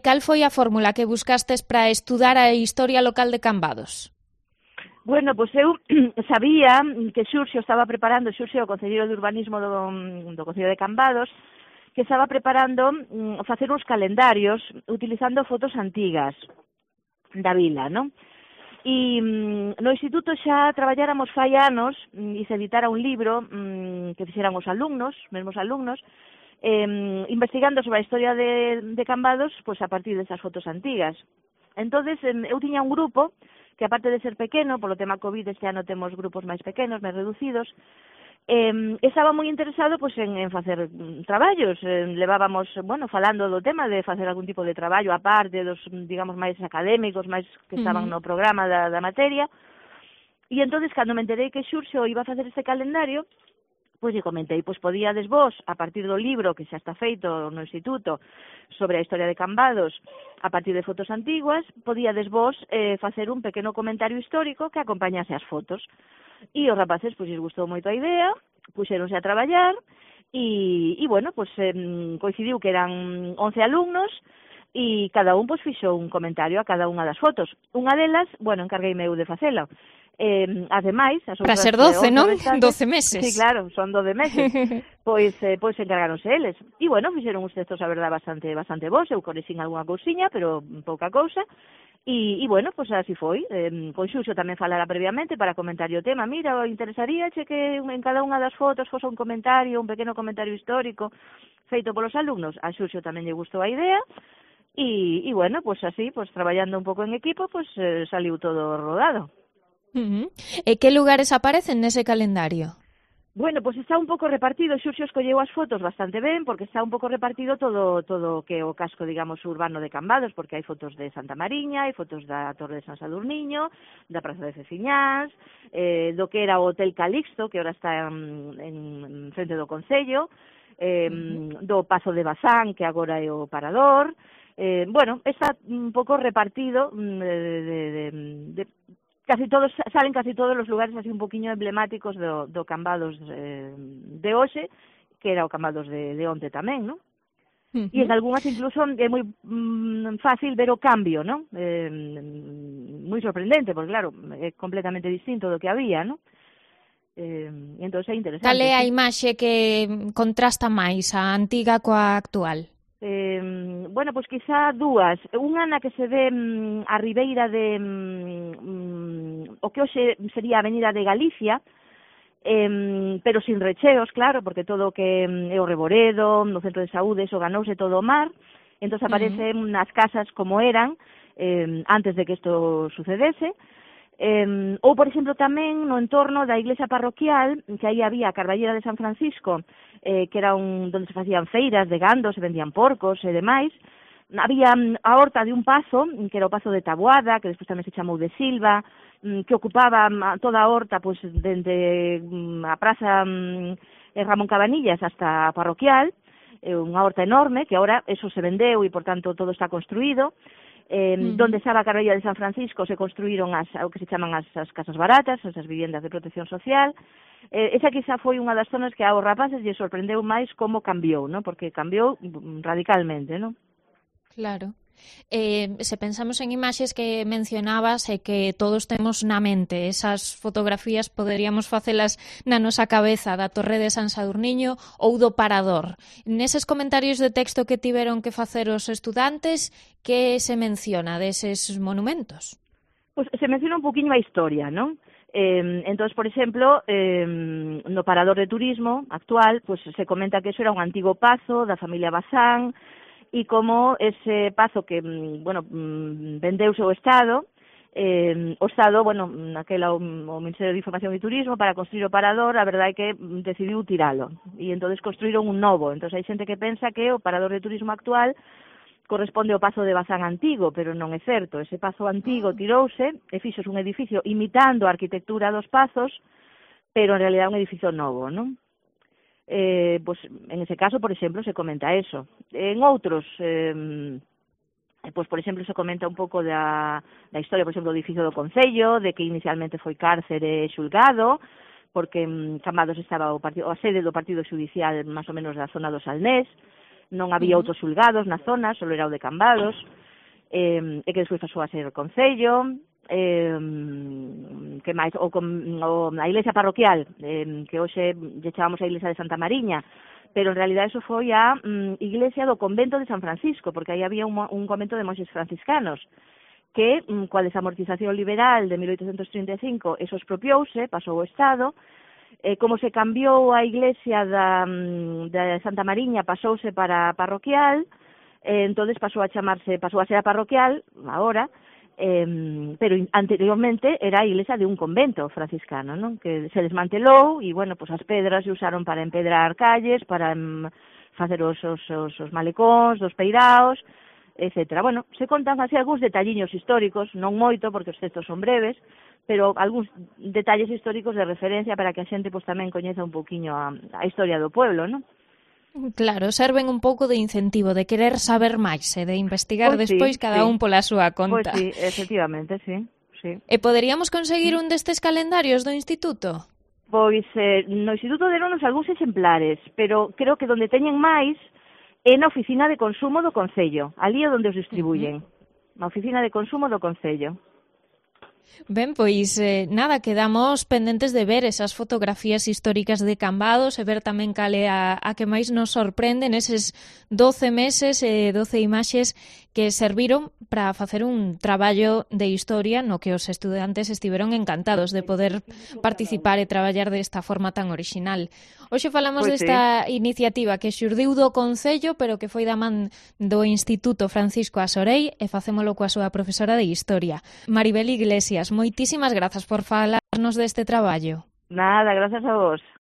Cal foi a fórmula que buscastes para estudar a historia local de Cambados? Bueno, pois eu sabía que Xurxo estaba preparando, Xurxo, o concelleiro de urbanismo do Concello de Cambados, que estaba preparando facer uns calendarios utilizando fotos antigas da vila, non? E no instituto xa traballáramos fai anos e se editara un libro que fixeran os alumnos, mesmos alumnos, investigando sobre a historia de Cambados pois a partir desas fotos antigas. Entonces eu tiña un grupo que, aparte de ser pequeno, polo tema COVID este ano temos grupos máis pequenos, máis reducidos, estaba moi interesado pois en facer traballos. Levábamos, bueno, falando do tema de facer algún tipo de traballo aparte dos, digamos, máis académicos, máis que estaban no programa da materia. E entonces, cando me enterei que Xurxo iba a facer este calendario, pois lle comentei, pois podíades vos, a partir do libro que xa está feito no instituto sobre a historia de Cambados, a partir de fotos antiguas, podíades vos facer un pequeno comentario histórico que acompañase as fotos. E os rapaces, pois, lles gustou moito a idea, puxeronse a traballar, e bueno, pois, coincidiu que eran 11 alumnos, e cada un, pois, fixo un comentario a cada unha das fotos. Unha delas, bueno, encargueime eu de facela. Ademais, para ser 12, non? 12 meses. Sí, claro, son 12 meses. pois encargaronse eles. E, bueno, fixeron uns textos, a verdad, bastante bons. Eu corrixín algunha cousiña, pero pouca cousa. E bueno, pois así foi. Con Xurxo tamén falara previamente para comentar o tema. Mira, interesaríache que en cada unha das fotos fose un comentario, un pequeno comentario histórico feito polos alumnos. A Xurxo tamén lle gustou a idea. E bueno, pois así, pois traballando un pouco en equipo, pois saliu todo rodado. E que lugares aparecen nese calendario? Bueno, pois está un pouco repartido. Xurxo escolleu as fotos bastante ben, porque está un pouco repartido todo que o casco, digamos, urbano de Cambados, porque hai fotos de Santa Mariña, hai fotos da Torre de San Sadurniño, da Praza de Ceciñás, do que era o Hotel Calixto, que agora está en frente do Concello, do Pazo de Bazán, que agora é o Parador. Bueno, está un pouco repartido casi todos, salen casi todos os lugares así un poquinho emblemáticos do Cambados de hoxe, que era o Cambados de onte tamén, non? E en algunhas incluso é moi fácil ver o cambio, non? Moi sorprendente, porque claro, é completamente distinto do que había, non? Entón é interesante. Cal é a imaxe que contrasta máis, a antiga coa actual? Bueno, pois quizá dúas. Unha na que se ve a ribeira de o que hoxe sería a Avenida de Galicia, pero sin recheos, claro, porque todo o que é o Reboredo, no centro de saúde, eso ganouse todo o mar, entón aparecen as casas como eran antes de que isto sucedese. Ou, por exemplo, tamén no entorno da iglesia parroquial, que aí había a Carballera de San Francisco, que era donde se facían feiras de gando, se vendían porcos e demais. Había a horta de un pazo, que era o pazo de Taboada, que despois tamén se chamou de Silva, que ocupaba toda a horta, pois, dende a praza Ramón Cabanillas hasta a parroquial, unha horta enorme, que agora eso se vendeu e, por tanto, todo está construído. Donde estaba a Carballera de San Francisco se construíron o que se chaman as casas baratas, esas viviendas de protección social. Esa quizá foi unha das zonas que aos rapaces lle sorprendeu máis como cambiou, ¿no? Porque cambiou radicalmente, ¿no? Claro. Se pensamos en imaxes que mencionabas e que todos temos na mente, esas fotografías poderíamos facelas na nosa cabeza da Torre de San Sadurniño ou do Parador. Neses comentarios de texto que tiveron que facer os estudantes, que se menciona deses monumentos? Pues se menciona un poquinho a historia, non? Entón, por exemplo, no Parador de Turismo actual, pues se comenta que eso era un antigo pazo da familia Bazán, e como ese pazo que, bueno, vendeuse ao Estado, bueno, naquela o Ministerio de Información e Turismo para construir o Parador, a verdade é que decidiu tiralo, e entonces construíron un novo. Entón hai xente que pensa que o Parador de Turismo actual corresponde ao Pazo de Bazán antigo, pero non é certo. Ese pazo antigo tirouse e fixose un edificio imitando a arquitectura dos pazos, pero en realidad un edificio novo, non? Pues en ese caso, por exemplo, se comenta eso. En outros, pues por exemplo, se comenta un pouco da historia, por exemplo, do edificio do Concello, de que inicialmente foi cárcere e xulgado, porque Cambados estaba a sede do partido xudicial máis ou menos da zona do Salnés. non había outros xulgados na zona, só era o de Cambados, e que despois pasou a ser concello, que máis, a iglesia parroquial, que hoxe lle chamamos a iglesia de Santa Mariña, pero en realidad eso foi a iglesia do convento de San Francisco, porque aí había un convento de monxes franciscanos, que, coa desamortización liberal de 1835, eso expropiouse, pasou ao Estado, como se cambiou a iglesia de Santa Mariña, pasouse para a parroquial, entonces pasou a ser a parroquial, agora, pero anteriormente era a iglesia de un convento franciscano, ¿no? Que se desmantelou e, bueno, pues as pedras se usaron para empedrar calles, para facer os malecóns, dos peiraos, etcétera. Bueno, se contan así algúns detalliños históricos, non moito, porque os textos son breves, pero algúns detalles históricos de referencia para que a xente pues, tamén coñeza un poquinho a historia do pueblo, ¿no? Claro, serven un pouco de incentivo, de querer saber máis e de investigar pues despois cada un pola súa conta. Pois sí, efectivamente, sí. E poderíamos conseguir un destes calendarios do Instituto? Pois no Instituto deronos algúns exemplares, pero creo que donde teñen máis é na oficina de consumo do Concello, ali é onde os distribuyen, na oficina de consumo do Concello. Ben, pois nada, quedamos pendentes de ver esas fotografías históricas de Cambados e ver tamén cale a que máis nos sorprende neses 12 meses e 12 imaxes que serviron para facer un traballo de historia no que os estudantes estiveron encantados de poder participar e traballar desta forma tan orixinal. Hoxe falamos desta iniciativa que xurdiu do Concello, pero que foi da man do Instituto Francisco Asorei e facémolo coa súa profesora de Historia, Maribel Iglesias. Moitísimas grazas por falarnos deste traballo. Nada, grazas a vos.